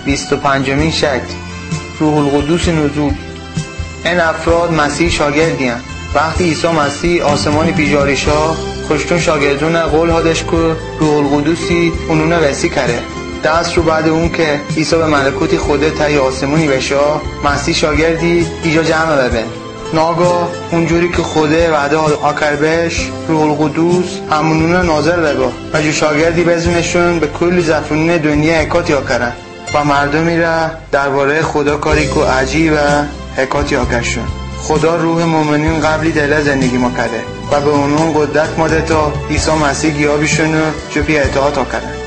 25مین شکل، روح القدس نزول. این افراد مسیح شاگردیان. وقتی عیسی مسیح آسمانی پیجاریشا خوشتون شاگردون قول هادش که روح القدسی اونونه وسی کرده. دست رو بعد اون که عیسی به ملکوتی خوده تایی آسمونی بشه، مسیح شاگردی ایجا جمع ببین. ناگاه اونجوری که خوده وعده آکر بهش، روح القدس همونونه ناظر بگاه و جو شاگردی بزنشون به کلی زفرون دنیا حکاتی آکرن و مردمی را درباره خدا کاری که عجیب و حکاتی آکرشون. خدا روح مومنین قبلی دل زندگی ما کرده و به اونون قدرت ماده تا عیسی مسیح گیابیشون رو جو پی اطاعت آکرن.